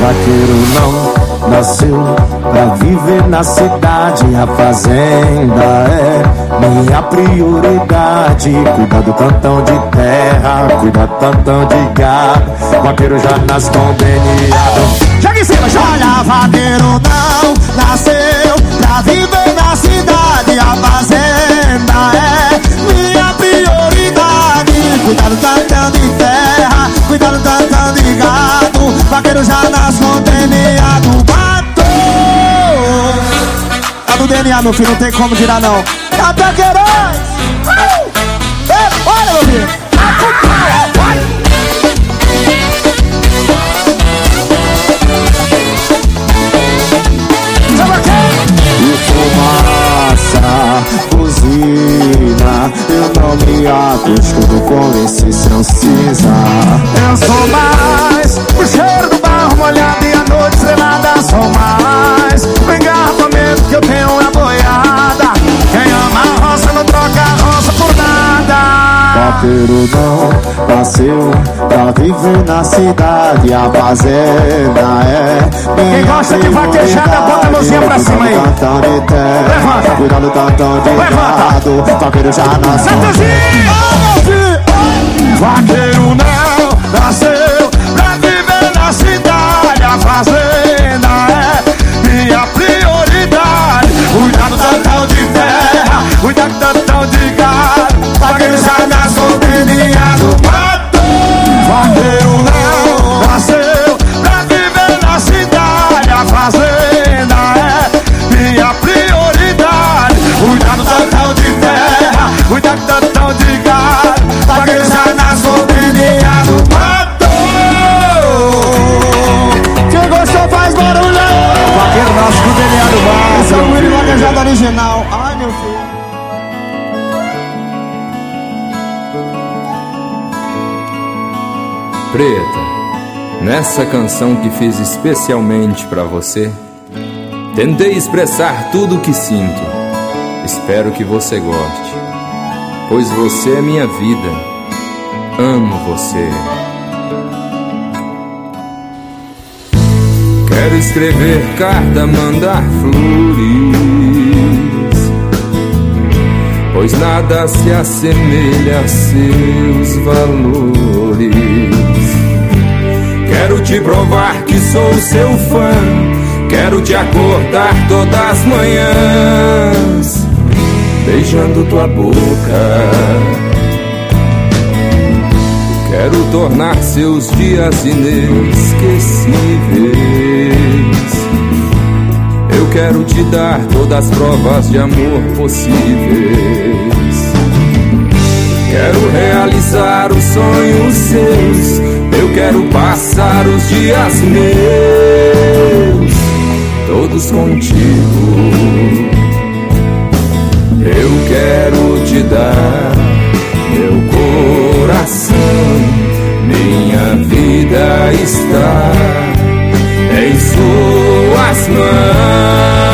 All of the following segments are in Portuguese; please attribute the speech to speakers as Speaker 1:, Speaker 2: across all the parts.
Speaker 1: Vaqueiro não nasceu pra viver na cidade. A fazenda é minha prioridade. Cuida do tantão de terra, cuida do tantão de gado. Vaqueiro já nasce com DNA.
Speaker 2: Chega em cima, já. Olha, vaqueiro não nasceu pra viver na cidade. A fazenda é minha prioridade. Cuida do tantão de terra, cuida do tantão de gado. Vaqueiro já nasce com DNA do mato. Tá no DNA, meu filho, não tem como tirar não. Tá Queiroz! Olha, meu filho!
Speaker 1: E fumaça, buzina, eu não me acostumo com esse seu cinza.
Speaker 2: Eu sou mais o cheiro do barro molhado e a noite estrelada. Sou mais o engarrafamento que eu tenho é boiada. Quem ama a roça não troca a roça por nada.
Speaker 1: Vaqueiro não nasceu pra viver na cidade. A fazenda é minha.
Speaker 2: Quem gosta de vaquejada, bota a mãozinha pra cima aí. Levanta.
Speaker 1: Cuida do tantão de gado. Vaqueiro já nasceu.
Speaker 2: Vaqueiro não nasceu pra viver na cidade. A fazenda é minha prioridade. Cuida do tantão de terra, cuida do tantão de gado. Vaqueiro já nasceu com DNA do mato. Vaqueiro não nasceu pra viver na cidade. A fazenda é minha prioridade. Cuida do tantão de terra, cuida do tantão de gado. Vaqueiro já nasceu com DNA do mato. Quem gostou faz barulho. Vaqueiro nasce com DNA do mato. Esse é o Willy Vaquejada original. Ai, meu filho.
Speaker 3: Preta, nessa canção que fiz especialmente pra você, tentei expressar tudo o que sinto. Espero que você goste, pois você é minha vida. Amo você. Quero escrever carta, mandar flores, pois nada se assemelha a seus valores. Quero te provar que sou seu fã. Quero te acordar todas as manhãs, beijando tua boca. Quero tornar seus dias inesquecíveis. Eu quero te dar todas as provas de amor possíveis. Quero realizar os sonhos seus. Eu quero passar os dias meus todos contigo. Eu quero te dar meu coração. Minha vida está em suas mãos.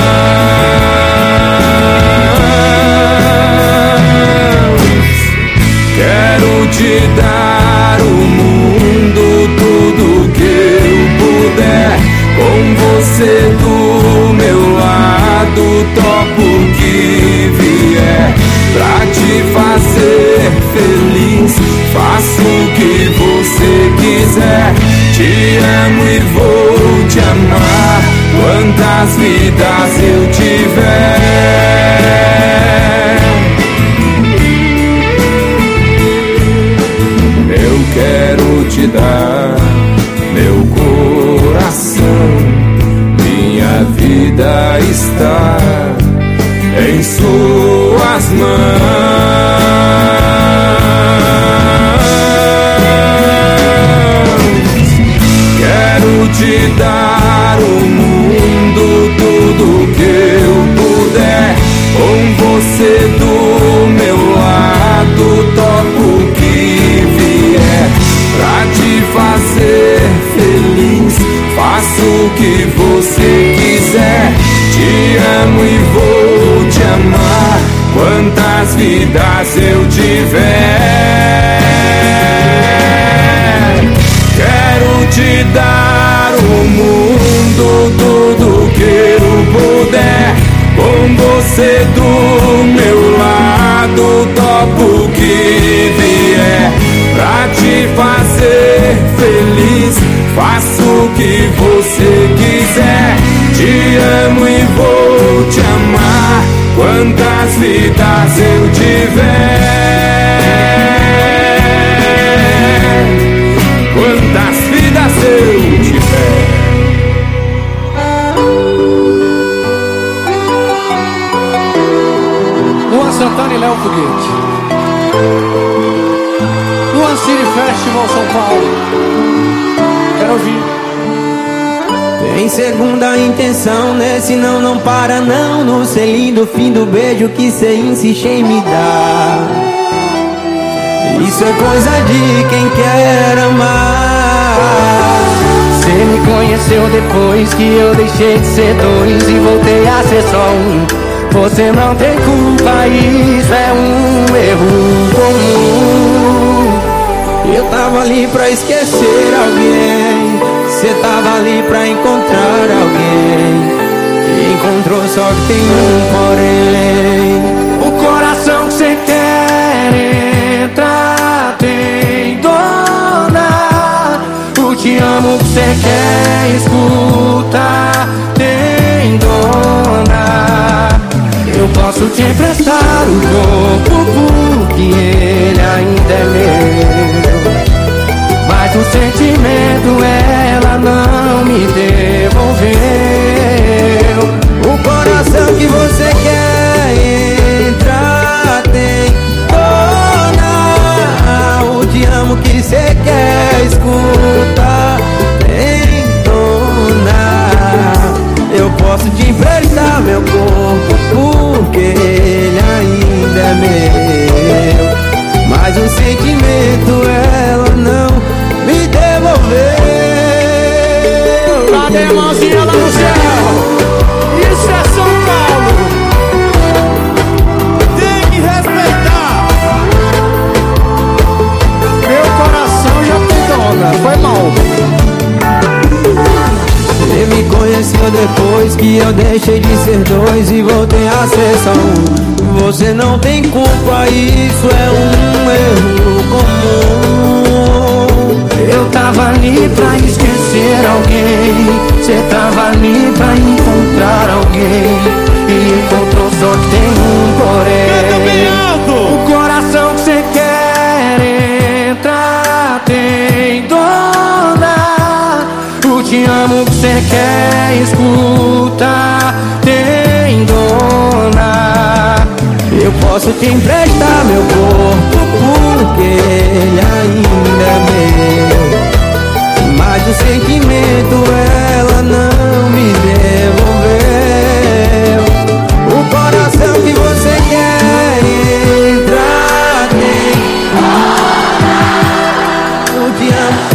Speaker 3: Quero te dar o mundo, tudo que eu puder. Com você do meu lado, topo o que vier. Pra te fazer feliz, faço o que você quiser. Te amo e vou te amar quantas vidas eu tiver. Eu quero te dar meu coração. Minha vida está em suas mãos. Quero te dar o mundo, tudo que eu puder. Com você do meu lado, topo o que vier. Pra te fazer feliz, faço o que você quiser. Te amo e vou te amar quantas vidas eu tiver. Quero te dar o mundo. Com você do meu lado, topo o que vier pra te fazer feliz. Faço o que você quiser. Te amo e vou te amar quantas vidas eu tiver. Quantas vidas eu tiver.
Speaker 4: Luan Santana e Léo Foguete. Luan City Festival São Paulo. Quero ouvir.
Speaker 5: Tem segunda intenção, né? Senão não para não. No selinho do fim do beijo que cê insiste em me dar. Isso é coisa de quem quer amar. Cê me conheceu depois que eu deixei de ser dois e voltei a ser só um. Você não tem culpa, isso é um erro comum. Eu tava ali pra esquecer alguém, cê tava ali pra encontrar alguém. E encontrou, só que tem um porém. O coração que cê quer entrar tem dona. O te amo que cê quer escutar tem dona. Eu posso te emprestar o corpo porque ele ainda é meu, mas o sentimento ela não me devolveu. O coração que você quer entrar tem dona. O te amo que você quer escutar tem dona. Eu posso te emprestar meu corpo porque ele ainda é meu, mas o sentimento ela não me devolveu.
Speaker 4: Cadê a mãozinha lá no céu? Isso é São Paulo.
Speaker 2: Tem que respeitar.
Speaker 4: Meu coração já tem dona. Foi mal.
Speaker 5: Você me conheceu depois que eu deixei de ser dois e voltei a ser só um. Você não tem culpa, isso é um erro comum.
Speaker 4: Eu tava ali pra esquecer alguém, cê tava ali pra encontrar alguém. E encontrou, só que tem um porém. O coração que cê quer entrar tem dona. O te amo que cê quer escutar tem dona.
Speaker 5: Eu posso te emprestar meu corpo porque ele ainda é meu, mas o sentimento ela não me devolveu. O coração que você quer entrar tem eu te amo.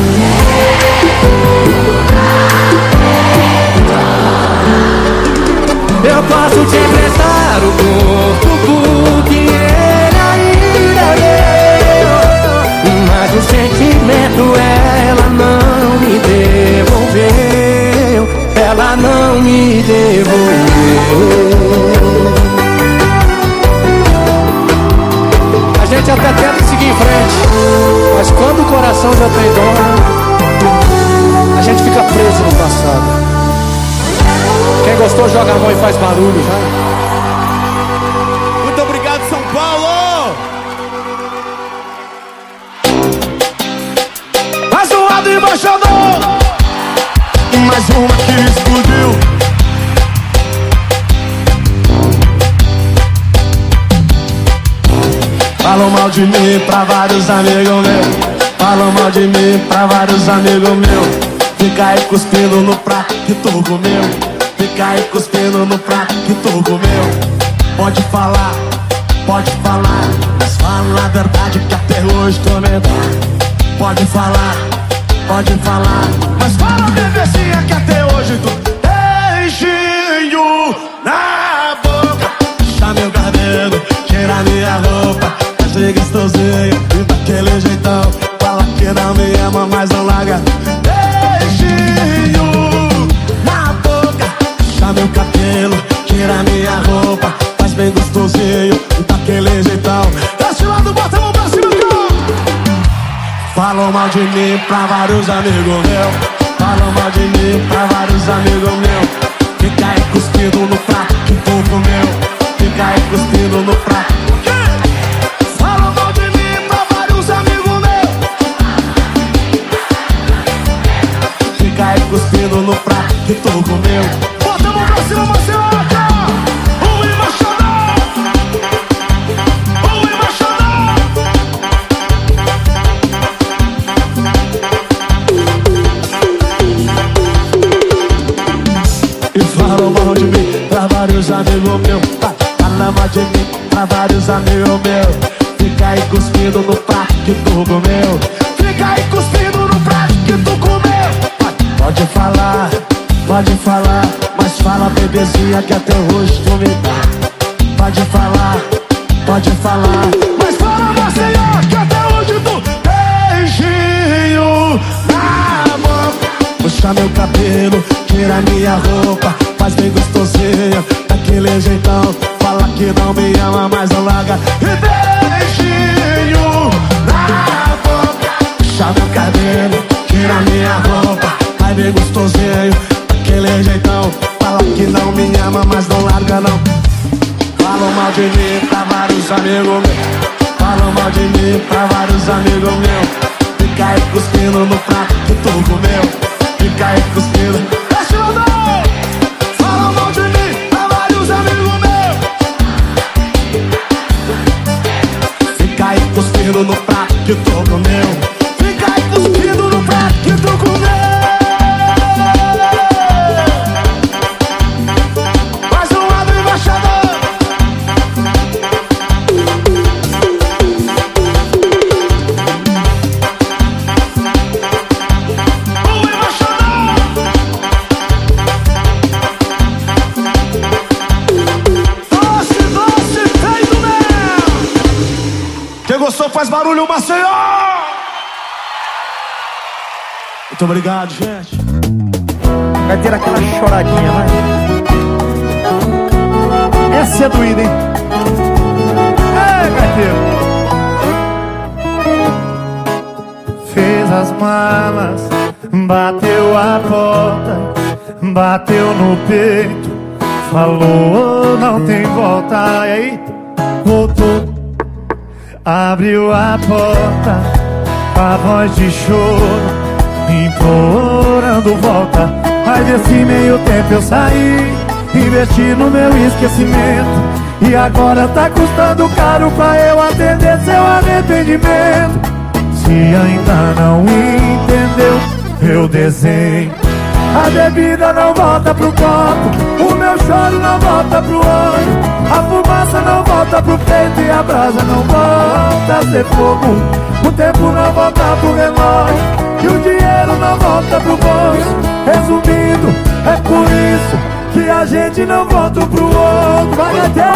Speaker 4: Eu posso te emprestar o corpo porque ele ainda é meu, mas o sentimento ela não me devolveu. Ela não me devolveu. A gente até tenta seguir em frente, mas quando o coração já tem dor, a gente fica preso no passado. Quem gostou joga a mão e faz barulho, vai.
Speaker 2: Muito obrigado, São Paulo.
Speaker 1: Tá zoado, embaixador.
Speaker 2: Mais uma que explodiu.
Speaker 1: Falam mal de mim pra vários amigos meus. Falam mal de mim pra vários amigos meus. Fica aí cuspindo no prato que tu comeu. Fica aí cuspindo no prato que tu comeu. Pode falar, mas fala a verdade que até hoje tô medado. Pode falar, mas fala a bebezinha que até hoje tô beijinho na boca. Puxa meu cabelo, tira minha roupa. Achei gostosinho e daquele jeitão. Fala que não me ama, mas não larga. Beijinho na boca. Puxa meu cabelo, tira minha roupa.
Speaker 2: daquele jeitão. Desse lado, bota a mão pra cima, falam mal de mim pra vários amigos meus. Falam mal de mim pra vários amigos meus. Fica aí cuspindo no prato que tu comeu. Fica aí cuspindo no prato. Falam mal de mim pra vários amigos meus. Fica aí cuspindo no prato que tu comeu. Bota a mão pra cima, Marcelo. Falam mal de mim pra vários amigos meus. Falam mal de mim pra vários amigos meus. Fica aí cuspindo no prato que tu comeu. Fica aí cuspindo no prato que tu comeu. Pode falar, mas fala, bebezinha, que até hoje tu me dá. Pode falar, mas fala, Maceió, que até hoje tu beijinho na boca. Puxa meu cabelo, tira minha roupa, faz bem gostosinha, daquele jeitão. Fala que não me ama, mas não larga. E beijinho na boca. Puxa meu cabelo, tira minha roupa, faz bem gostosinho, daquele jeitão. Fala que não me ama, mas não larga não. Falam mal de mim pra vários amigos meus. Falam mal de mim pra vários amigos meus. Fica aí cuspindo no prato que tu comeu. Fica aí cuspindo. Falam mal de mim pra vários amigos meus. Fica aí cuspindo no prato que tu comeu. Fica aí cuspindo no prato que tu comeu. Mais um lado, embaixador. Quem gostou faz barulho, Maceió! Muito obrigado, gente.
Speaker 6: Vai ter aquela choradinha, vai. Essa é doída, hein? É, gaiteiro. Fez as malas, bateu a porta, bateu no peito, falou não tem volta. E aí, voltou. Abriu a porta, a voz de choro, implorando volta. Mas desse meio tempo eu saí, investi no meu esquecimento, e agora tá custando caro pra eu atender seu arrependimento. Se ainda não entendeu, eu desenho. A bebida não volta pro copo, o meu choro não volta pro olho, a fumaça não volta pro peito e a brasa não volta a ser fogo. O tempo não volta pro relógio e o dinheiro não volta pro bolso. Resumindo, é por isso que a gente não volta pro outro. Vai até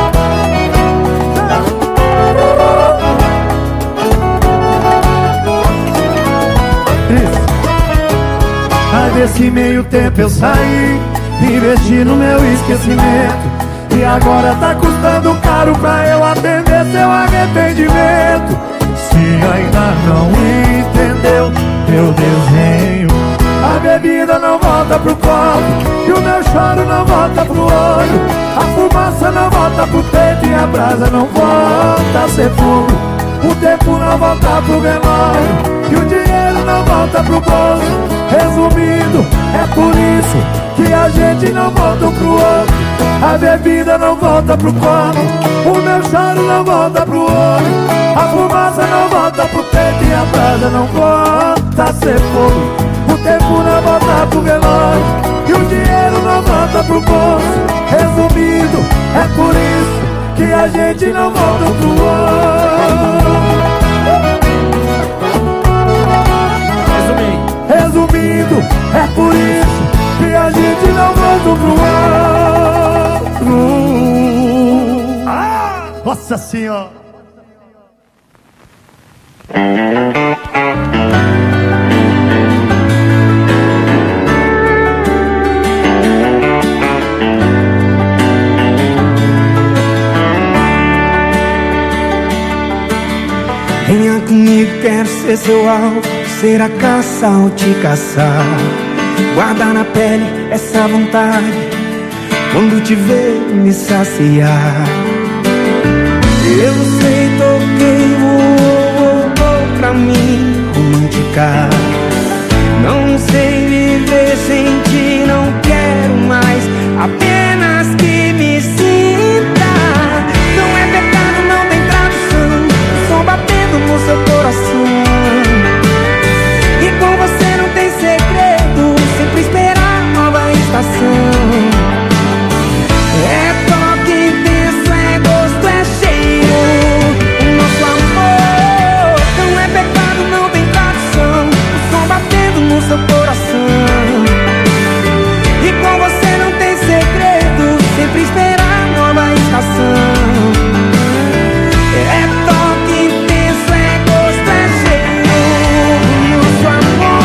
Speaker 6: Mas nesse meio tempo eu saí, investi no meu esquecimento, e agora tá custando caro pra eu atender seu arrependimento. Se ainda não entendeu, eu desenho. A bebida não volta pro copo e o meu choro não volta pro olho, a fumaça não volta pro peito e a brasa não volta a ser fogo. O tempo não volta pro relógio e o dinheiro não volta pro bolso. Resumindo, é por isso que a gente não volta um pro outro. A bebida não volta pro copo, o meu choro não volta pro olho, a fumaça não volta pro peito e a brasa não volta a ser fogo. O tempo não volta pro relógio e o dinheiro não volta pro bolso. Resumindo, é por isso que a gente não volta um pro outro. Resumindo, é por isso que a gente não volta pro outro. Ah, nossa senhora.
Speaker 5: Venha comigo, quero ser seu alvo, ser a caça ao te caçar. Guarda na pele essa vontade, quando te ver me saciar. Eu sei, toquei o pra mim romântica. Não sei viver sem ti, não quero mais, apenas que me sinta. Não é pecado, não tem tradução, o som batendo no seu coração. E com você não tem segredo, sempre esperar nova estação. É toque intenso, é gosto, é cheiro, o nosso amor. Não é pecado, não tem tradução, o som batendo no seu coração. E com você não tem segredo, sempre esperar nova estação. É toque intenso, é gosto, é cheiro, o nosso amor.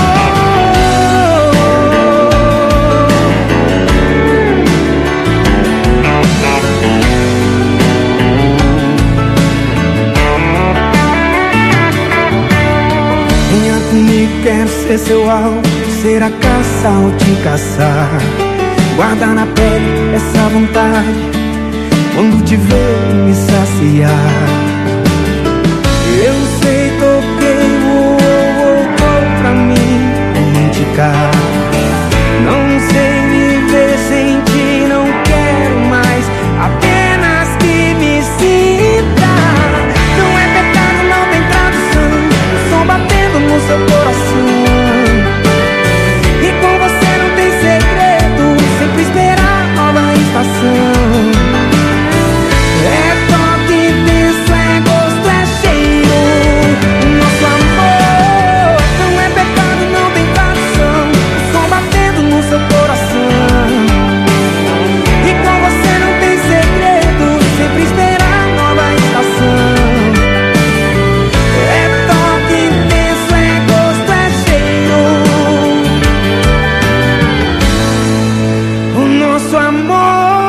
Speaker 5: Venha comigo, quero ser seu alvo, ser a caça ao te caçar. Guarda na pele essa vontade, quando te ver me saciar. Eu sei, toquei o pra mim romântica. Não sei viver sem ti, não quero mais, apenas que me sinta. Não é pecado, não tem tradução, o som batendo no seu coração. E com você não tem segredo, sempre esperar nova estação. É toque intenso, é gosto, é cheiro, o nosso amor. Não é pecado, não tem tradução, o som batendo no seu coração. E com você não tem segredo, sempre esperar nova estação. É toque intenso, é gosto, é cheiro, o nosso amor.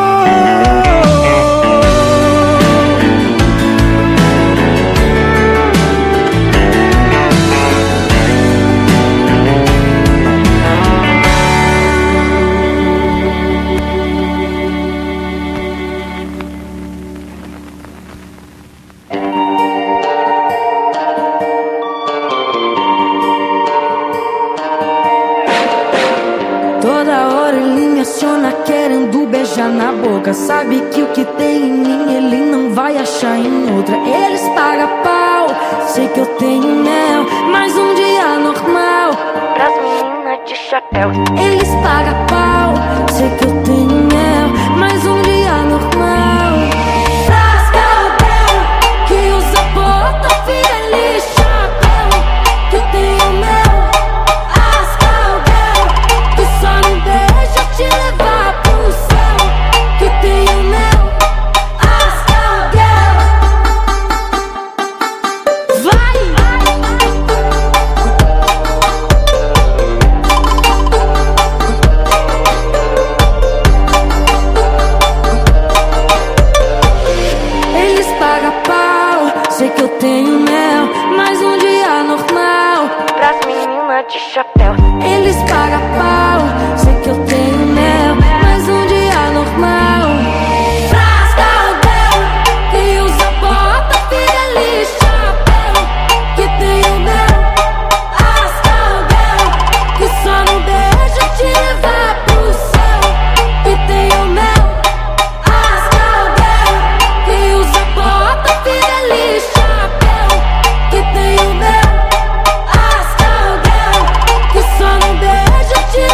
Speaker 7: Toda hora ele me aciona querendo beijar na boca. Sabe que o que tem em mim ele não vai achar em outra. Eles pagam pau, sei que eu tenho mel, mas um dia normal pras meninas de chapéu. Eles pagam pau, sei que eu tenho mel, mas um dia normal pras cowgirl que usa bota, fila, chapéu, que eu tenho mel. Só não deixa te levar pro céu, que tem o mel, as cowgirl. Vai! Eles pagam pau, sei que eu tenho mel, mas um dia normal pras meninas de chapéu. Eles pagam pau, sei que eu tenho mel, mas um dia normal pras cowgirl que usa bota, fila, chapéu, que tem o mel, as cowgirl que só não deixa te levar pro céu, que tem o mel, as cowgirl que usa bota, fila, chapéu, que tem o mel, as cowgirl que só não deixa te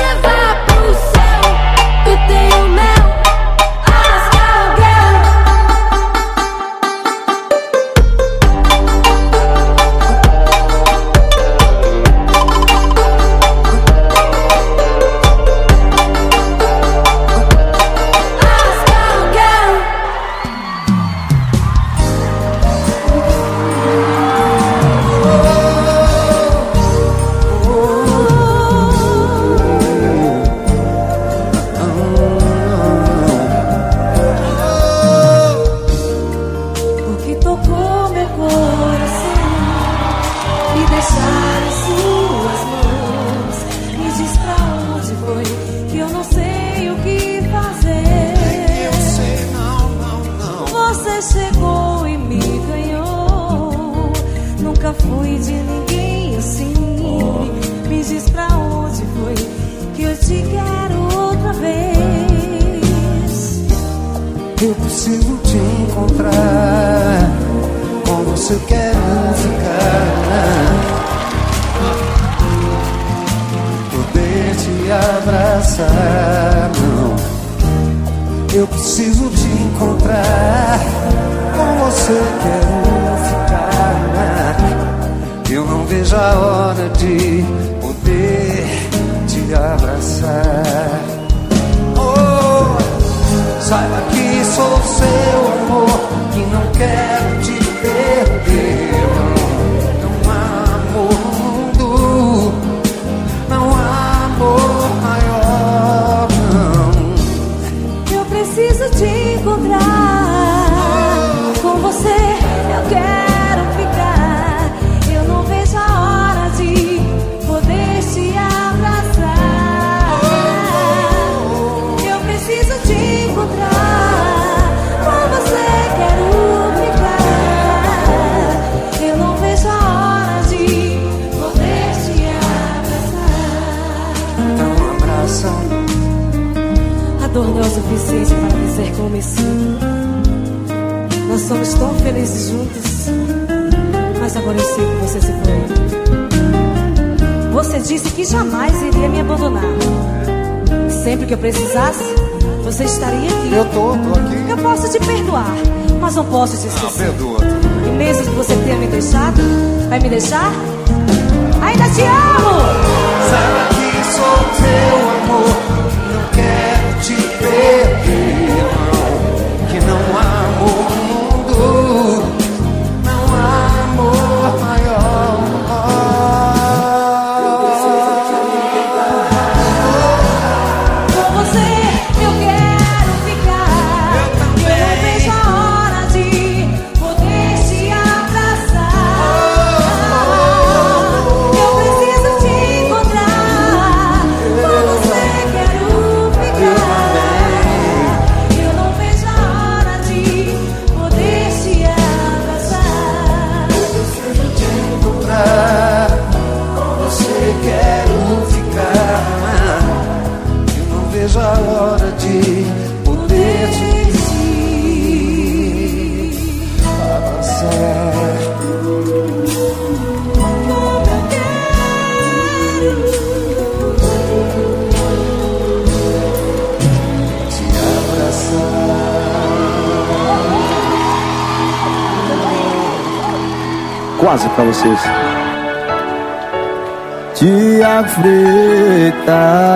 Speaker 8: você eu quero ficar, poder te abraçar. Não, eu preciso te encontrar, com você eu quero ficar. Eu não vejo a hora de poder te abraçar. Oh, saiba que sou seu amor, que não quero te perder. Não há amor no mundo, não há amor maior, não.
Speaker 7: Eu preciso te encontrar, com você eu quero ficar. Eu não vejo a hora de poder te abraçar. Eu preciso te encontrar, com você quero ficar. Eu não vejo a hora de poder te abraçar.
Speaker 8: Então abraça.
Speaker 7: A dor não é o suficiente para dizer como me sinto. Nós somos tão felizes juntos, mas agora eu sei que você se foi. Você disse que jamais iria me abandonar. Sempre que eu precisasse, você estaria aqui.
Speaker 8: Eu tô aqui.
Speaker 7: Eu posso te perdoar, mas não posso te esquecer.
Speaker 8: Perdoa.
Speaker 7: E mesmo que você tenha me deixado, vai me deixar? Ainda te amo!
Speaker 8: Saiba que sou teu amor, não quero te perder, não. Que não há amor no mundo, não há amor maior.
Speaker 7: Com você eu quero ficar. Eu não vejo a hora de poder te abraçar. Eu preciso te encontrar, com você quero ficar. Eu não vejo a hora de poder te abraçar.
Speaker 8: Preciso te encontrar, com você quero ficar. Eu não vejo a hora de poder te abraçar. Te abraçar.
Speaker 1: Quase pra vocês. Tiago Freitas.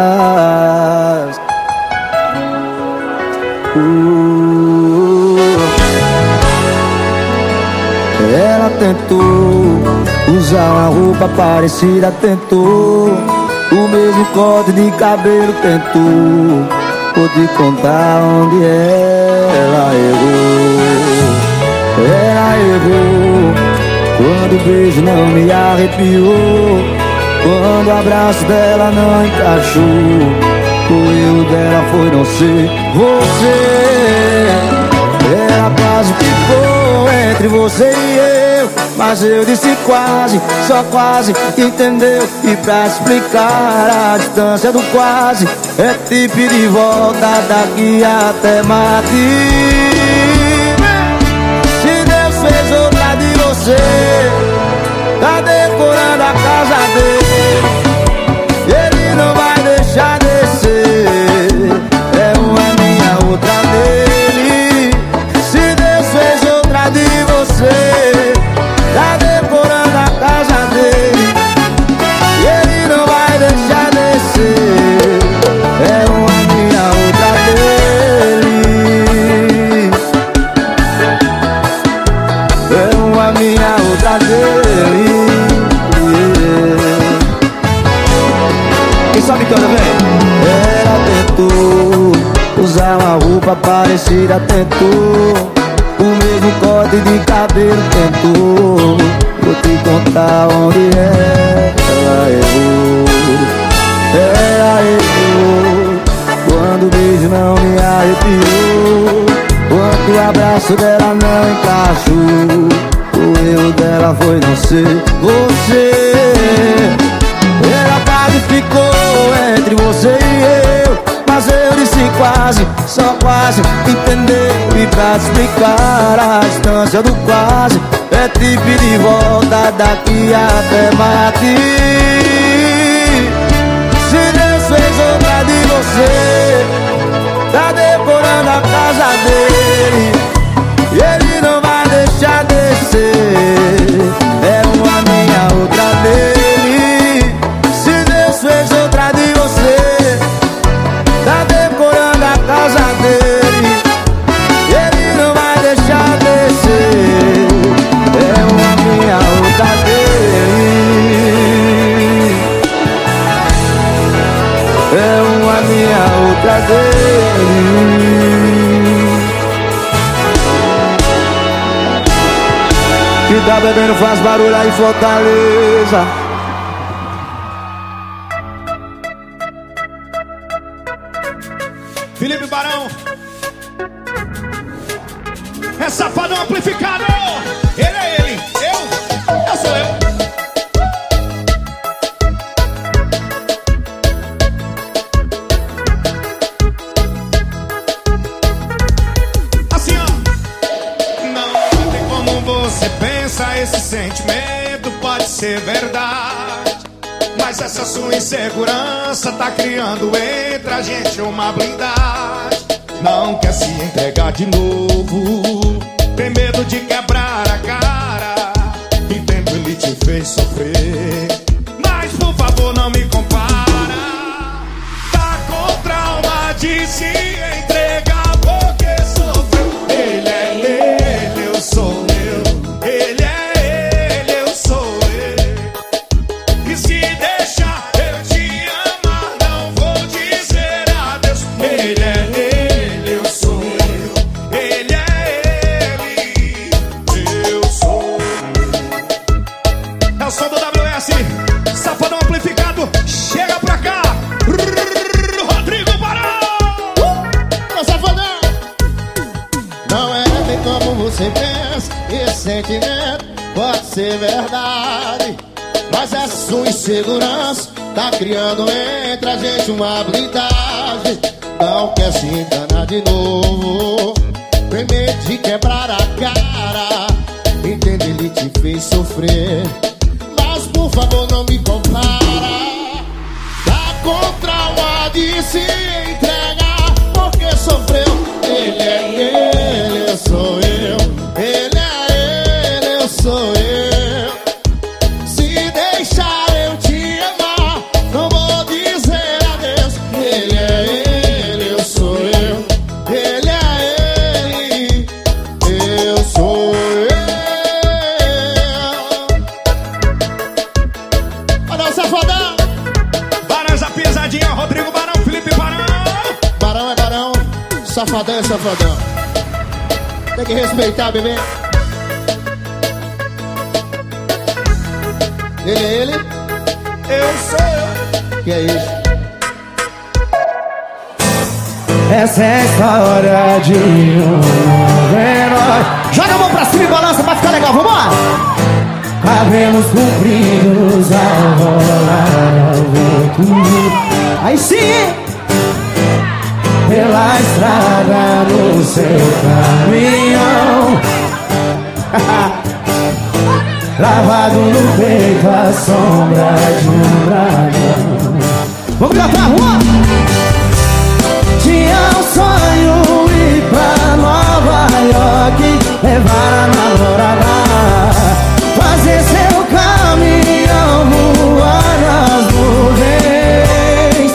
Speaker 1: Ela tentou usar uma roupa parecida, tentou o mesmo corte de cabelo, tentou. Vou te contar onde ela errou. Ela errou quando o beijo não me arrepiou, quando o abraço dela não encaixou. O erro dela foi não ser você. Ela quase ficou entre você e eu, mas eu disse quase, só quase, entendeu? E pra explicar a distância do quase, é te pedir de volta daqui até Marte. Se Deus fez outra de você, tá decorando a casa dele, ele não vai deixar descer. É uma minha, outra dele. Se Deus fez outra de você, tá decorando a casa dele, ele não vai deixar descer. É uma minha, outra dele. É uma minha, outra dele. Quem sabe canta, vem. Ela tentou usar uma roupa parecida, tentou o mesmo corte de cabelo, tentou. Vou te contar onde ela errou. Ela errou quando o beijo não me arrepiou, quando o abraço dela não encaixou. O erro dela foi não ser você. Ela quase ficou entre você e eu, mas eu disse quase, só quase, entendeu? E pra explicar a distância do quase,
Speaker 5: é te pedir de volta daqui até Marte. Se Deus fez outra de você, tá decorando a casa dele, e ele não vai deixar descer. É uma minha, outra dele. Se Deus fez outra de você, tá decorando a casa dele, e ele não vai deixar descer. É uma minha, outra dele. É uma minha, outra dele. Que tá bebendo faz barulho aí em Fortaleza.
Speaker 2: Felipe Barão é Safadão amplificado. Ele é ele, eu sou eu. Assim ó, não tem como você pensa. Esse sentimento pode ser verdade, mas essa sua insegurança tá criando entre a gente uma blindagem. Não quer se entregar de novo, tem medo de quebrar a cara. Entendo, ele te fez sofrer, mas por favor não me compara. Tá com trauma de se entregar porque sofreu. Ele é ele, eu sou eu. Ele é ele, eu sou eu. E se deixar eu te amar, não vou dizer adeus. Ele é ele, eu sou eu. Ele é ele, eu sou eu. É o som do WS, Safadão amplificado. Chega pra cá, Rodrigo Barão.
Speaker 8: Safadão! Não é bem como você pensa. Esse sentimento pode ser verdade, mas essa sua insegurança tá criando entre a gente uma blindagem. Não quer se enganar de novo, tem medo de quebrar a cara. Entende, ele te fez sofrer, mas por favor não me compara. Tá com trauma de se entregar porque sofreu. Ele é ele, eu sou eu. Ele é ele, eu sou eu. Se deixar eu te amar, não vou dizer adeus. Ele é ele, eu sou eu. Ele é ele, eu sou eu. Olha o Safadão.
Speaker 2: Barão, a pisadinha, Rodrigo Barão, Felipe Barão.
Speaker 8: Barão é barão, Safadão é safadão. Tem que respeitar, bebê. Ele é ele,
Speaker 2: Eu sou eu.
Speaker 8: que é isso?
Speaker 5: Essa é a história de um herói. Joga a mão pra cima e balança pra ficar legal, vambora! Cabelos compridos ao rolar ao vento. Aí sim! Pela estrada no seu caminhão. Lavado no peito a sombra de um dragão. Vamos cantar, rua! Tinha um sonho ir pra Nova York, levar a namorada, fazer seu caminhão voar nas nuvens.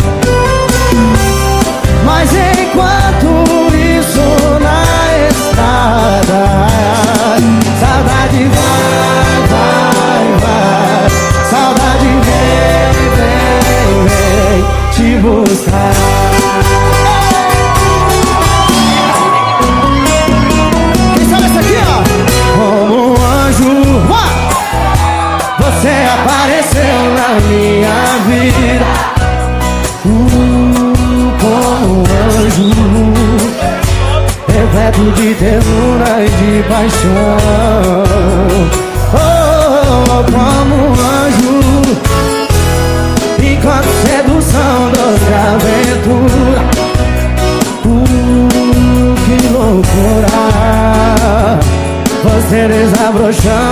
Speaker 5: Mas enquanto isso na estrada, saudade vai, vai, vai. Saudade vem, vem, vem te buscar. Quem sabe essa aqui, ó? Como um anjo, você apareceu na minha vida. Como um anjo, repleto de ternura e de paixão. Oh, como um anjo, enquanto sedução, doce aventura. Que loucura, você desabrochando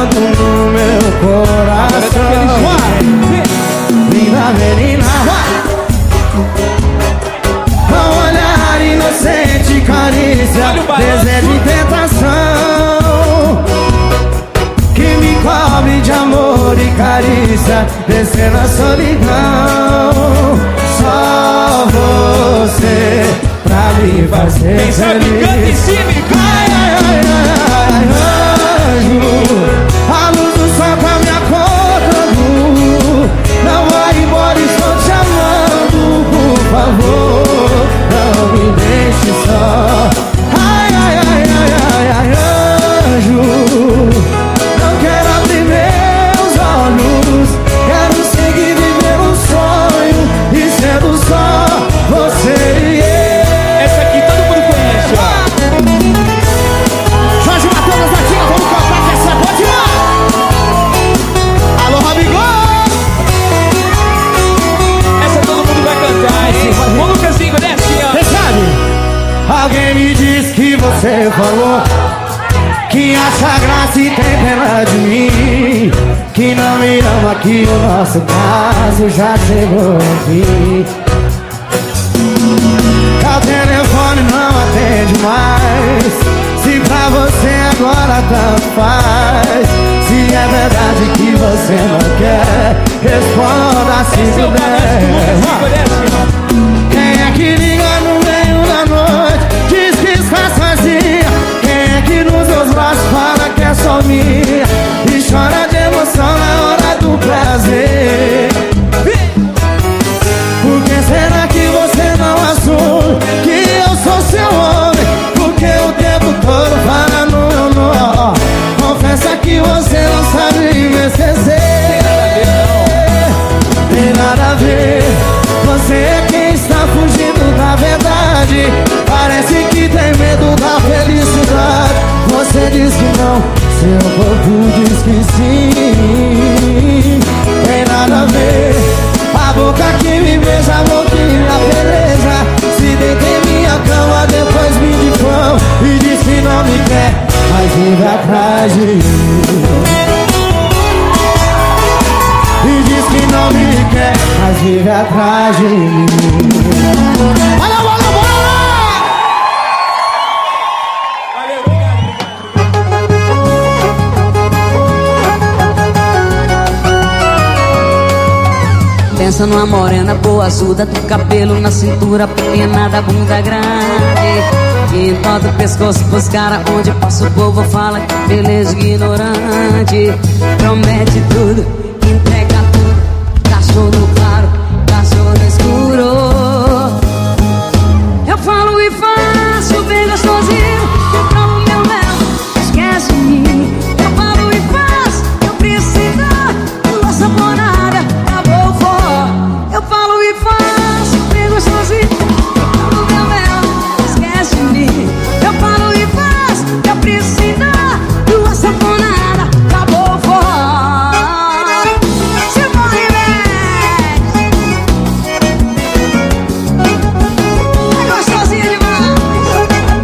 Speaker 5: sabe de amor e carícia, descer na solidão. Só você pra me fazer
Speaker 9: quem sabe
Speaker 5: feliz.
Speaker 9: canta em cima e
Speaker 5: ai, ai, ai, ai, anjo, a luz do sol pra me acordando. Não vai embora, estou te amando. Por favor, não me deixe só. Ai, ai, ai, ai, ai, ai, anjo, não quero abrir meus olhos. Quero seguir viver um sonho e sendo só você e eu.
Speaker 9: Essa aqui todo mundo conhece, ó.
Speaker 5: Jorge Matheus aqui, ó, vamos cantar que essa é boa demais. Alô, Robigol!
Speaker 9: Essa todo mundo vai cantar, hein? Ô, Lucasinho, desce, ó.
Speaker 5: Quem sabe? Alguém me disse que você falou que acha graça e tem pena de mim, que não me ama, que o nosso caso já chegou aqui. O telefone não atende mais. Se pra você agora tanto faz. Se é verdade que você não quer, responda se puder. Quem é que liga no meio da noite, diz que está sozinha? Quem é que nos seus braços fala que é só minha e chora de emoção na hora do prazer? Por que será que você não assume que eu sou seu homem? Porque o tempo todo fala no meu nome. Confessa que você não sabe me esquecer. Tem nada a ver. Você é quem está fugindo da verdade. Parece que tem medo da felicidade. Você diz que não, seu corpo diz que sim. Tem nada a ver. A boca que me beija, a boquinha beleza. Se deita em minha cama, depois me difama e diz que não me quer, mas vive atrás de mim. E diz que não me quer, mas vive atrás de mim. Olha, olha, olha!
Speaker 9: Valeu, obrigado.
Speaker 10: Pensa numa morena boa, azulda do cabelo na cintura, pequena da bunda grande. E entorta o pescoço pros caras, onde passa o povo fala que beleza ignorante. Promete tudo, entrega tudo, cachorro no claro, cachorro no escuro. Eu falo e faço bem gostosinho, eu provo meu mel, esquece de mim. Eu falo e faço, eu preciso da saponada, acabou o forró. Eu falo e faço bem gostosinho, eu provo meu mel, esquece de mim. Eu falo e faço, eu preciso da saponada, acabou o forró. Se morre, é gostosinho demais.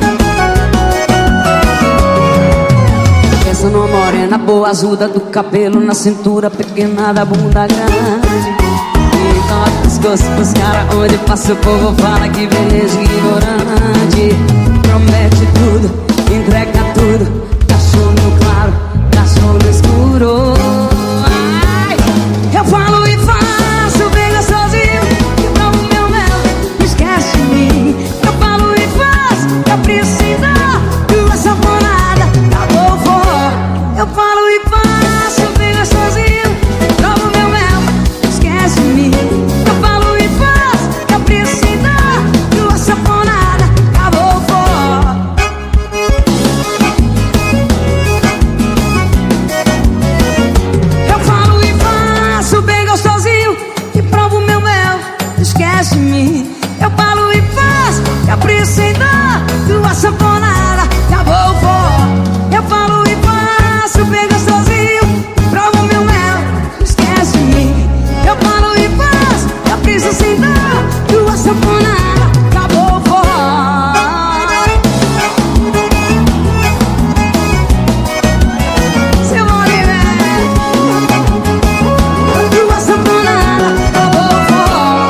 Speaker 10: Pensa numa morena boa, azulda do cabelo na cintura, pequena da bunda grande. E toca o pescoço pros caras, onde passa o povo fala que beleza ignorante. Promete tudo, entrega tudo, cachorro no claro, cachorro no escuro. Ai, eu falo e faço bem gostosinho, que provo meu mel, esquece de mim. Eu falo e faço, eu preciso da saponada, acabou o forró. Eu falo e faço bem gostosinho, provo meu mel, esquece de mim. Eu falo e faço, eu preciso da saponada, acabou o forró. Eu falo e faço bem gostosinho, e provo meu mel, esquece de mim. Eu falo e faço, eu preciso da saponada, acabou o forró. Eu falo e faço bem gostosinho, provo meu mel, esquece de mim. Eu falo e faço, eu preciso da saponada, acabou o forró. Seu Oliver, tua saponada, acabou o forró.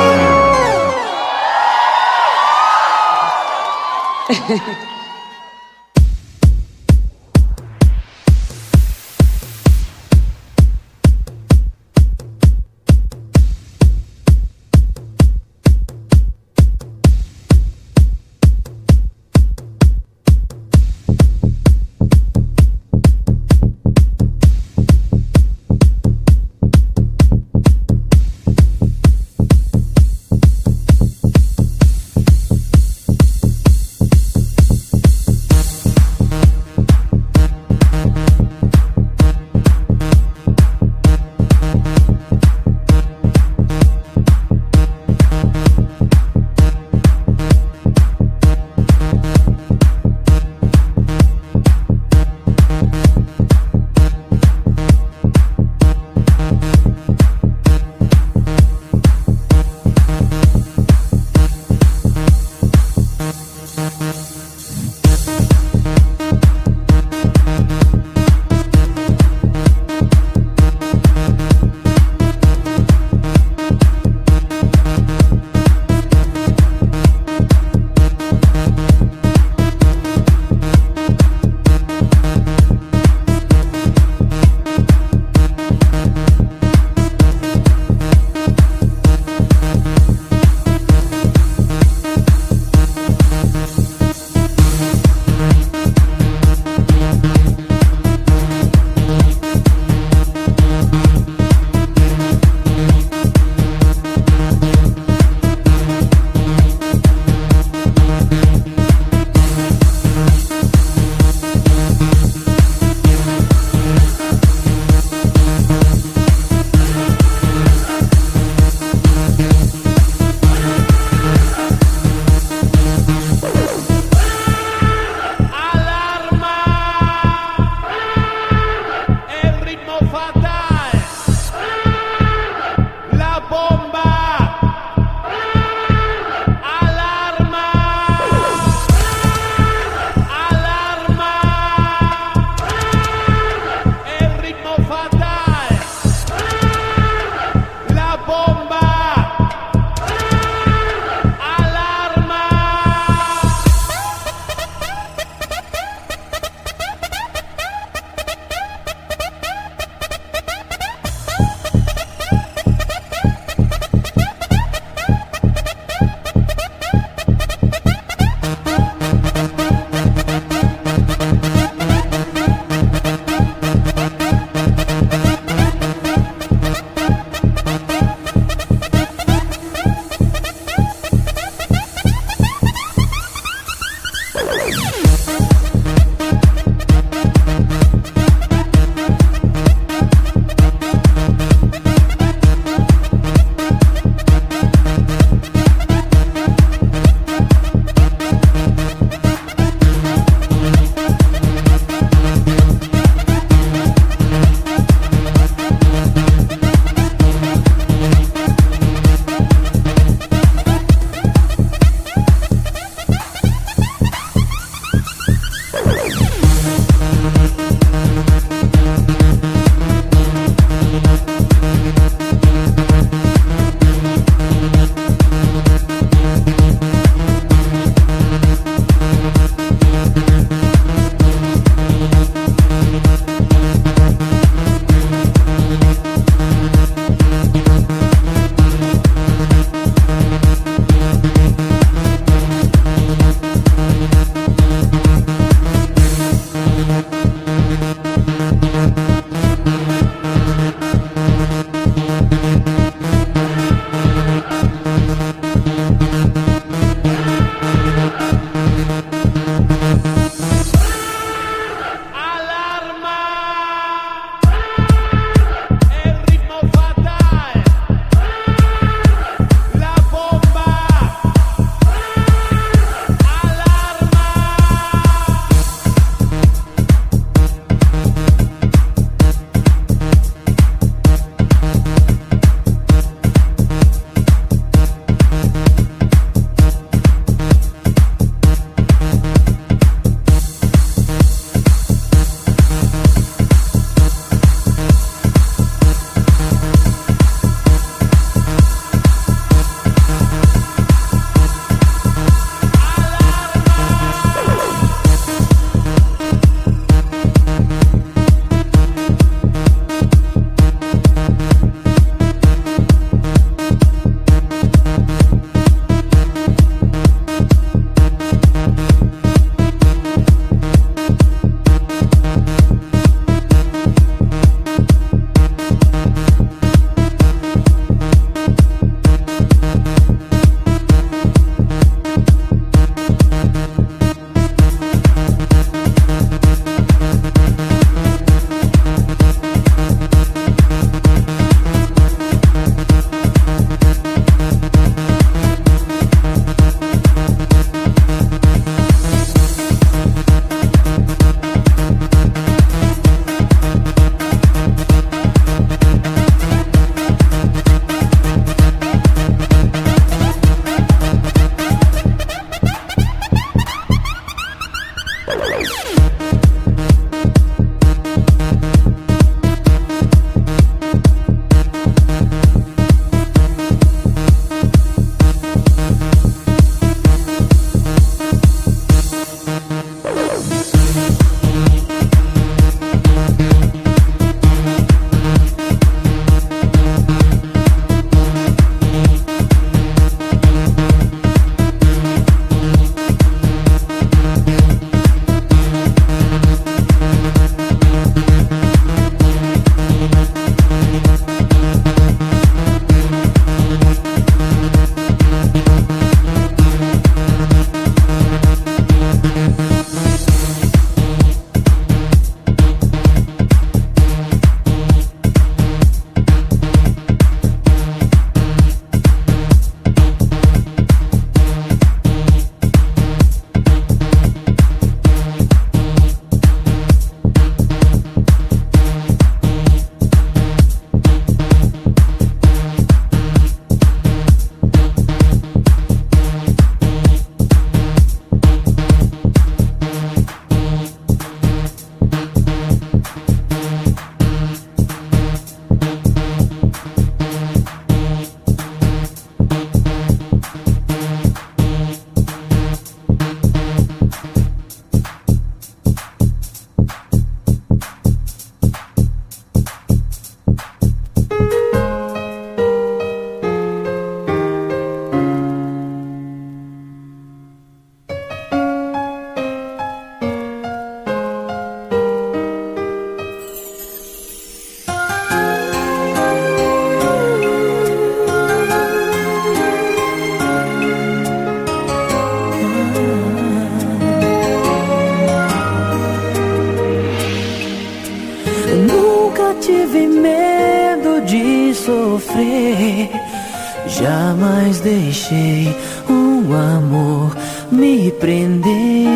Speaker 4: tive medo de sofrer, jamais deixei um amor me prender.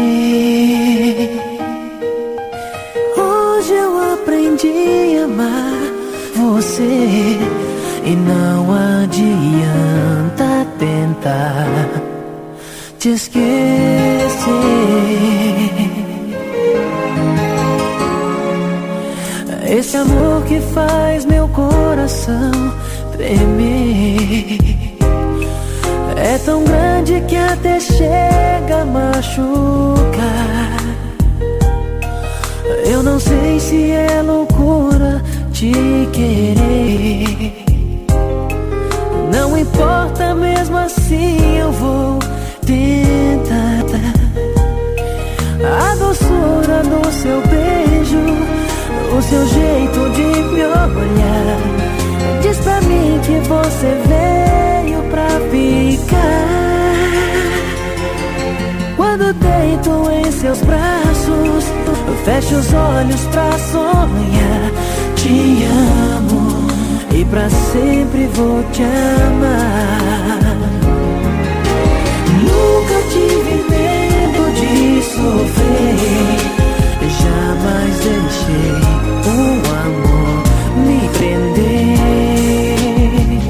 Speaker 4: Hoje eu aprendi a amar você e não adianta tentar te esquecer. Esse amor que faz meu coração tremer é tão grande que até chega a machucar. Eu não sei se é loucura te querer. Não importa, mesmo assim eu vou tentar. A doçura do seu beijo, o seu jeito de me olhar, diz pra mim que você veio pra ficar. Quando deito em seus braços, eu fecho os olhos pra sonhar. Te amo e pra sempre vou te amar. Nunca tive medo de sofrer, jamais deixei um amor me prender.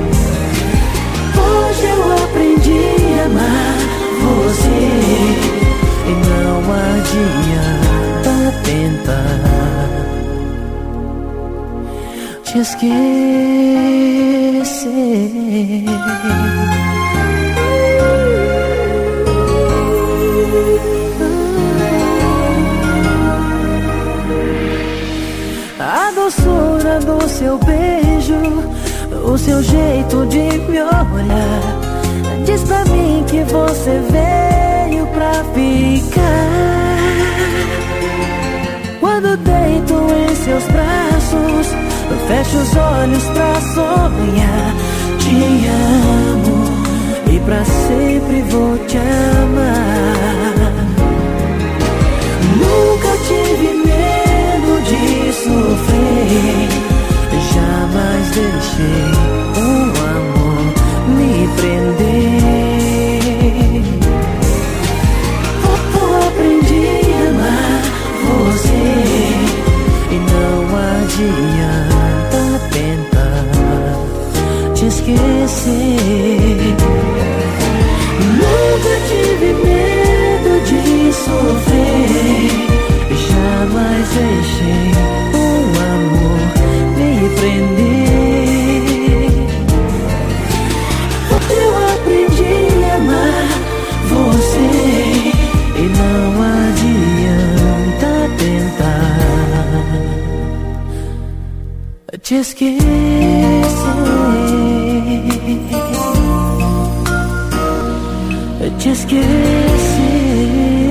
Speaker 4: Hoje eu aprendi a amar você e não adianta tentar te esquecer. A doçura do seu beijo, o seu jeito de me olhar, diz pra mim que você veio pra ficar. Quando deito em seus braços, eu fecho os olhos pra sonhar. Te amo e pra sempre vou te amar. Nunca tive medo de sofrer, jamais deixei um amor me prender. Eu aprendi a amar você e não adianta tentar te esquecer. Nunca tive medo de sofrer, jamais deixei um amor me prender. Eu aprendi a amar você e não adianta tentar te esquecer. Te esquecer.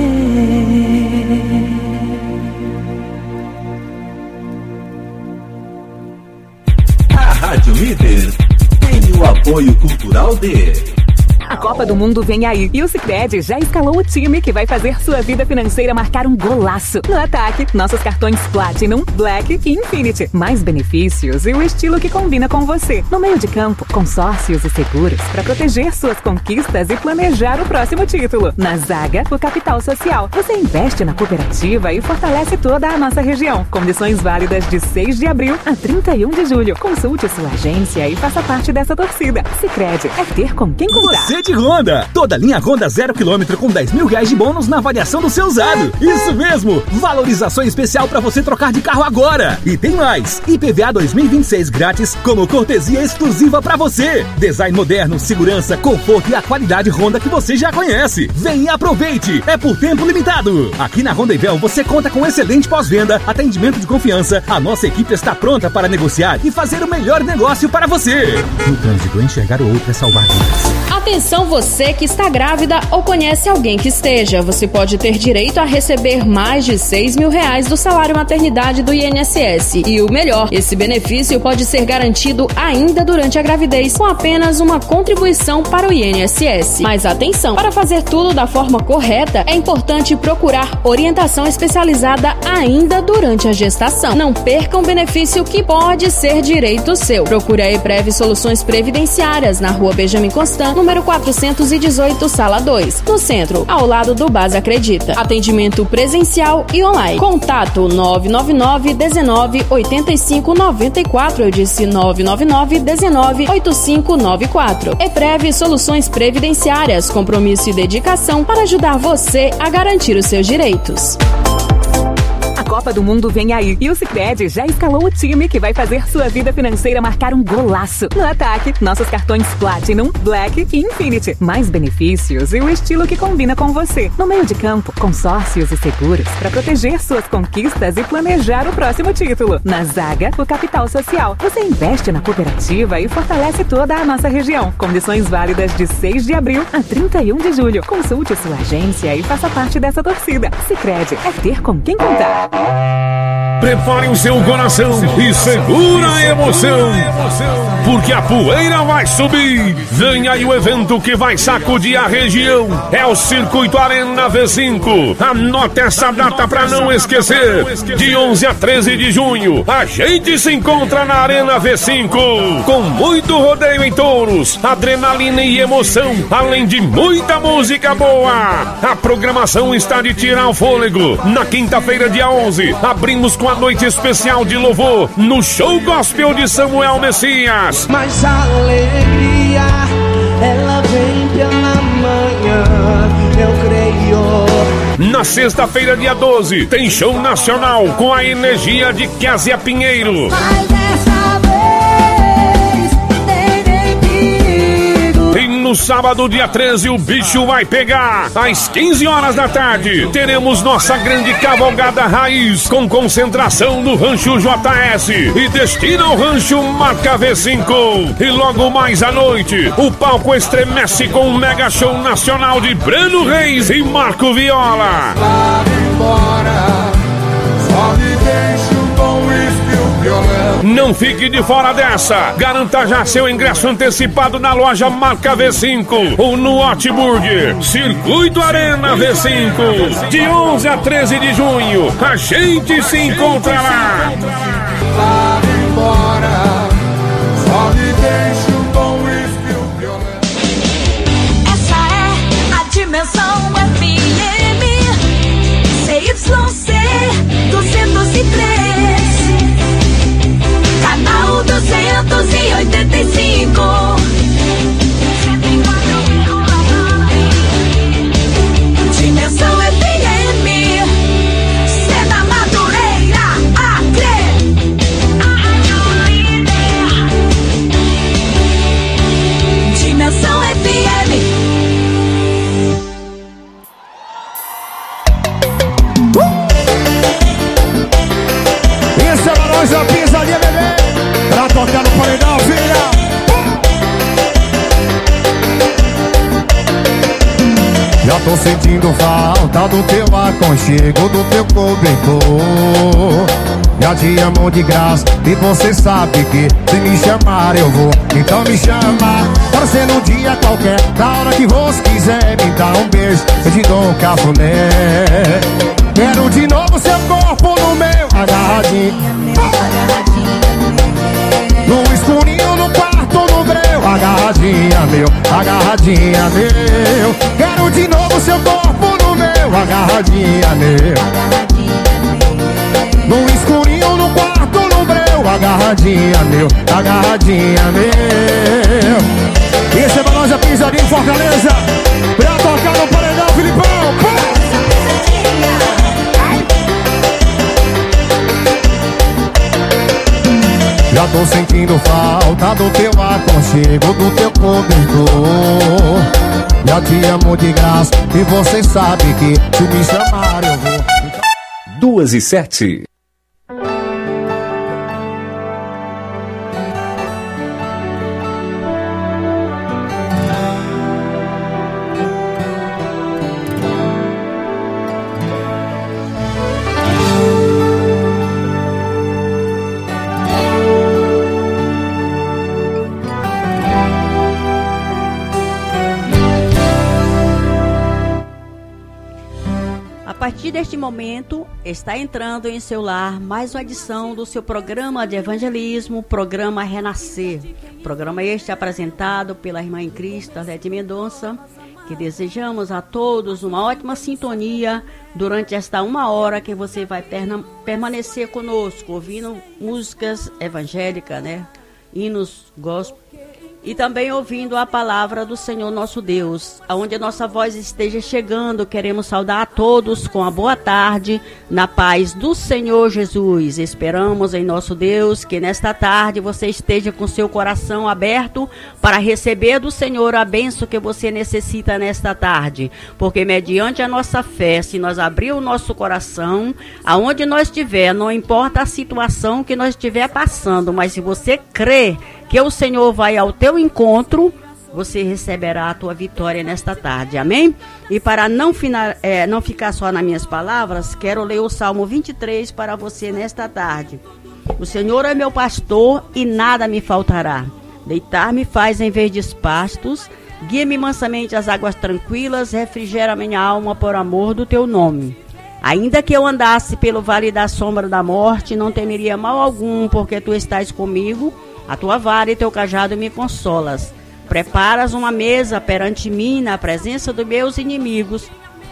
Speaker 11: Rádio Líder tem o apoio cultural de...
Speaker 12: A Copa do Mundo vem aí e o Sicredi já escalou o time que vai fazer sua vida financeira marcar um golaço. No ataque, nossos cartões Platinum, Black e Infinity. Mais benefícios e o estilo que combina com você. No meio de campo, consórcios e seguros para proteger suas conquistas e planejar o próximo título. Na zaga, o capital social. Você investe na cooperativa e fortalece toda a nossa região. Condições válidas de 6 de abril a 31 de julho. Consulte sua agência e faça parte dessa torcida. Sicredi é ter com quem contar.
Speaker 13: Você de Honda. Toda linha Honda 0 km com 10 mil reais de bônus na avaliação do seu usado. Isso mesmo. Valorização especial para você trocar de carro agora. E tem mais. IPVA 2026 grátis como cortesia exclusiva para você. Design moderno, segurança, conforto e a qualidade Honda que você já conhece. Vem e aproveite. É por tempo limitado. Aqui na Honda Invel você conta com excelente pós-venda, atendimento de confiança. A nossa equipe está pronta para negociar e fazer o melhor negócio para você. No trânsito, enxergar o outro é salvar vidas.
Speaker 14: Atenção você que está grávida ou conhece alguém que esteja. Você pode ter direito a receber mais de R$6.000 do salário maternidade do INSS. E o melhor, esse benefício pode ser garantido ainda durante a gravidez com apenas uma contribuição para o INSS. Mas atenção, para fazer tudo da forma correta, é importante procurar orientação especializada ainda durante a gestação. Não perca um benefício que pode ser direito seu. Procure a EPREV Soluções Previdenciárias na Rua Benjamin Constant, número 418, sala 2, no centro, ao lado do Base Acredita. Atendimento presencial e online. Contato 999 19 85 94. Eu disse 999 19 85 94. EPREV Soluções Previdenciárias. Compromisso e dedicação para ajudar você a garantir os seus direitos.
Speaker 12: A Copa do Mundo vem aí e o Sicredi já escalou o time que vai fazer sua vida financeira marcar um golaço. No ataque, nossos cartões Platinum, Black e Infinity. Mais benefícios e o estilo que combina com você. No meio de campo, consórcios e seguros para proteger suas conquistas e planejar o próximo título. Na zaga, o capital social. Você investe na cooperativa e fortalece toda a nossa região. Condições válidas de 6 de abril a 31 de julho. Consulte sua agência e faça parte dessa torcida. Sicredi é ter com quem contar.
Speaker 2: Prepare o seu coração e segura a emoção, porque a poeira vai subir. Vem aí o evento que vai sacudir a região. É o Circuito Arena V5. Anote essa data pra não esquecer. De 11 a 13 de junho, a gente se encontra na Arena V5, com muito rodeio em touros, adrenalina e emoção, além de muita música boa. A programação está de tirar o fôlego. Na quinta-feira, dia 11, abrimos com a noite especial de louvor no show gospel de Samuel Messias.
Speaker 8: Mas a alegria, ela vem pela manhã, eu creio.
Speaker 2: Na sexta-feira, dia 12, tem show nacional com a energia de Kézia Pinheiro.
Speaker 8: Mas dessa vez, tem comigo.
Speaker 2: E no sábado, dia 13, o bicho vai pegar. Às 15 horas da tarde, teremos nossa grande cavalgada raiz, com concentração no Rancho JS e destino ao Rancho Marca V5. E logo mais à noite, o palco estremece com um mega show nacional de Breno Reis e Marco Viola.
Speaker 8: Vai embora, só me deixa um bom whisky, um violão.
Speaker 2: Não fique de fora dessa. Garanta já seu ingresso antecipado na loja Marca V5 ou no Hotburger. Circuito Arena V5. De 11 a 13 de junho, a gente se encontra lá.
Speaker 8: Vai embora, só me deixa um bom whisky, um violão.
Speaker 7: Essa é a Dimensão FM CYC 203, canal 285. Dimensão FM, Cena Madureira, Acre. Dimensão FM.
Speaker 6: Esse é pra nós, a pisadinha, bebê. Pra tocar no paredão, filha. Já tô sentindo falta do teu aconchego, do teu cobertor. Já te amo de graça e você sabe que se me chamar eu vou. Então me chama, pode ser num dia qualquer, na hora que você quiser. Me dá um beijo, eu te dou um cafuné. Quero de novo seu corpo no meu, agarradinho, no escurinho, no quarto, no breu. Agarradinha meu, agarradinha meu. Quero de novo seu corpo no meu, agarradinha meu. No escurinho, no quarto, no breu. Agarradinha meu, agarradinha meu. Esse é pra nós, a pisadinha em Fortaleza. Pra tocar no paredão, Filipão. Pô! Já tô sentindo falta do teu aconchego, do teu cobertor. Já te amo de graça e você sabe que se me chamar eu vou.
Speaker 11: 2:07.
Speaker 15: partir deste momento, está entrando em seu lar mais uma edição do seu programa de evangelismo, programa Renascer. Programa este apresentado pela irmã em Cristo, Arlete Mendonça, que desejamos a todos uma ótima sintonia durante esta 1 hora que você vai permanecer conosco, ouvindo músicas evangélicas, né? Hinos gospel. E também ouvindo a palavra do Senhor nosso Deus. Aonde a nossa voz esteja chegando, queremos saudar a todos com a boa tarde, na paz do Senhor Jesus. Esperamos em nosso Deus que nesta tarde você esteja com seu coração aberto para receber do Senhor a bênção que você necessita nesta tarde. Porque mediante a nossa fé, se nós abrir o nosso coração, aonde nós estiver, não importa a situação que nós estiver passando, mas se você crê que o Senhor vai ao teu encontro, você receberá a tua vitória nesta tarde, amém? E para não ficar só nas minhas palavras, quero ler o Salmo 23 para você nesta tarde. O Senhor é meu pastor e nada me faltará. Deitar-me faz em verdes pastos, guia-me mansamente às águas tranquilas, refrigera minha alma por amor do teu nome. Ainda que eu andasse pelo vale da sombra da morte, não temeria mal algum, porque tu estás comigo. A tua vara e teu cajado me consolas. Preparas uma mesa perante mim na presença dos meus inimigos.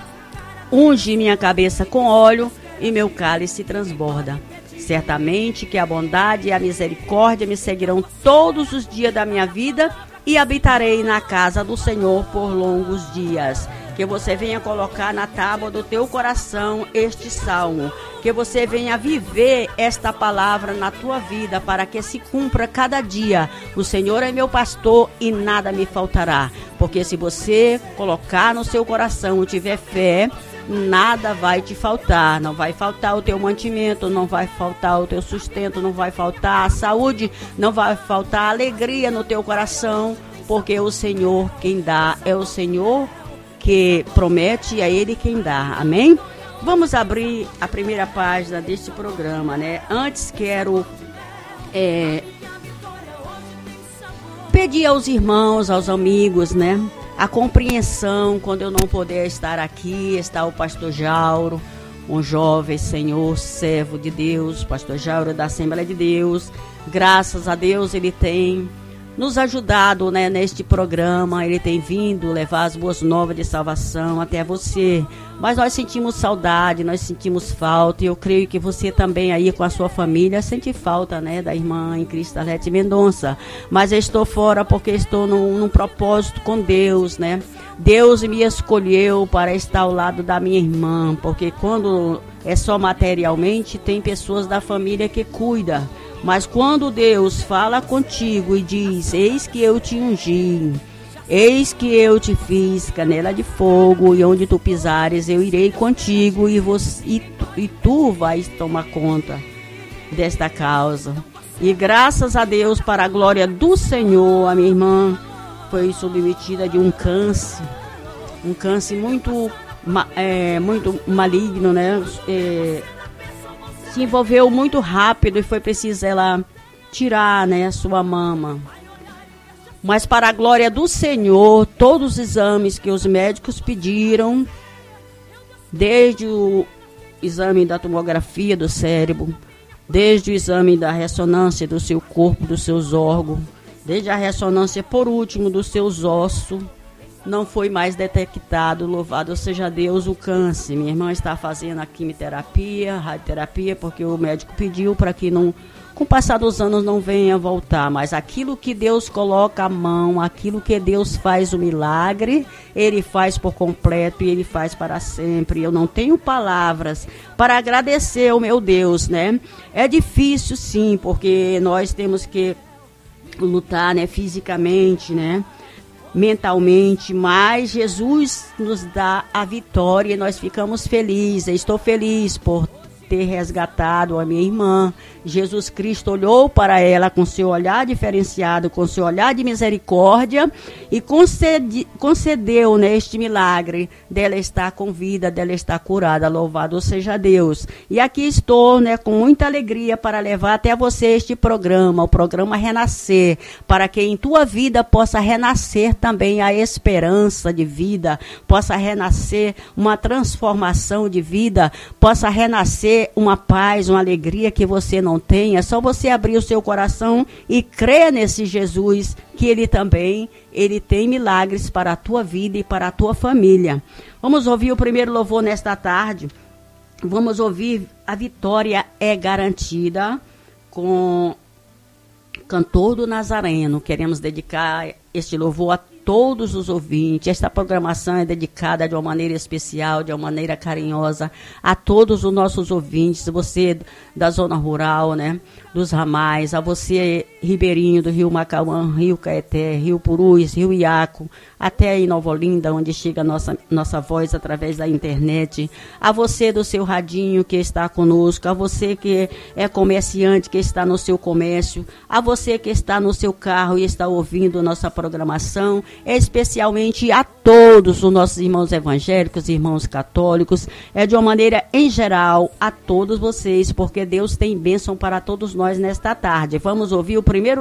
Speaker 15: Unge minha cabeça com óleo e meu cálice transborda. Certamente que a bondade e a misericórdia me seguirão todos os dias da minha vida e habitarei na casa do Senhor por longos dias. Que você venha colocar na tábua do teu coração este salmo. Que você venha viver esta palavra na tua vida para que se cumpra cada dia. O Senhor é meu pastor e nada me faltará. Porque se você colocar no seu coração e tiver fé, nada vai te faltar. Não vai faltar o teu mantimento, não vai faltar o teu sustento, não vai faltar a saúde, não vai faltar a alegria no teu coração. Porque o Senhor quem dá é o Senhor que promete e é Ele quem dá, amém? Vamos abrir a primeira página deste programa, né? Antes quero pedir aos irmãos, aos amigos, né? A compreensão quando eu não puder estar aqui. Está o pastor Jauro, um jovem senhor, servo de Deus, pastor Jauro da Assembleia de Deus. Graças a Deus ele tem nos ajudado, né, neste programa. Ele tem vindo levar as boas novas de salvação até você. Mas nós sentimos saudade, nós sentimos falta. E eu creio que você também aí com a sua família sente falta, né, da irmã em Cristo Arlete Mendonça. Mas eu estou fora porque estou num propósito com Deus, né? Deus me escolheu para estar ao lado da minha irmã. Porque quando é só materialmente, tem pessoas da família que cuidam. Mas quando Deus fala contigo e diz: eis que eu te ungi, eis que eu te fiz canela de fogo, e onde tu pisares eu irei contigo, e tu vais tomar conta desta causa. E graças a Deus, para a glória do Senhor, a minha irmã foi submetida de um câncer muito maligno, né? Se envolveu muito rápido e foi preciso ela tirar, né, a sua mama. Mas para a glória do Senhor, todos os exames que os médicos pediram, desde o exame da tomografia do cérebro, desde o exame da ressonância do seu corpo, dos seus órgãos, desde a ressonância, por último, dos seus ossos, não foi mais detectado, louvado seja Deus, o câncer. Minha irmã está fazendo a quimioterapia, radioterapia, porque o médico pediu para que não, com o passar dos anos não venha voltar. Mas aquilo que Deus coloca a mão, aquilo que Deus faz o milagre, Ele faz por completo e Ele faz para sempre. Eu não tenho palavras para agradecer ao meu Deus, né? É difícil sim, porque nós temos que lutar, né, fisicamente, né, mentalmente, mas Jesus nos dá a vitória e nós ficamos felizes. Estou feliz por ter resgatado a minha irmã, Jesus Cristo olhou para ela com seu olhar diferenciado, com seu olhar de misericórdia e concedeu, né, este milagre dela estar com vida, dela estar curada. Louvado seja Deus. E aqui estou, né, com muita alegria para levar até você este programa, o programa Renascer, para que em tua vida possa renascer também a esperança de vida, possa renascer uma transformação de vida, possa renascer uma paz, uma alegria que você não tem. É só você abrir o seu coração e crer nesse Jesus, que ele tem milagres para a tua vida e para a tua família. Vamos ouvir o primeiro louvor nesta tarde. Vamos ouvir A Vitória é Garantida, com Cantor do Nazareno. Queremos dedicar este louvor a todos os ouvintes. Esta programação é dedicada de uma maneira especial, de uma maneira carinhosa, a todos os nossos ouvintes. Você da zona rural, né, dos ramais, a você ribeirinho do Rio Macauã, Rio Caeté, Rio Purus, Rio Iaco, até em Nova Olinda, onde chega a nossa voz através da internet, a você do seu radinho que está conosco, a você que é comerciante, que está no seu comércio, a você que está no seu carro e está ouvindo nossa programação, especialmente a todos os nossos irmãos evangélicos, irmãos católicos, de uma maneira em geral, a todos vocês, porque Deus tem bênção para todos nós nesta tarde. Vamos ouvir o primeiro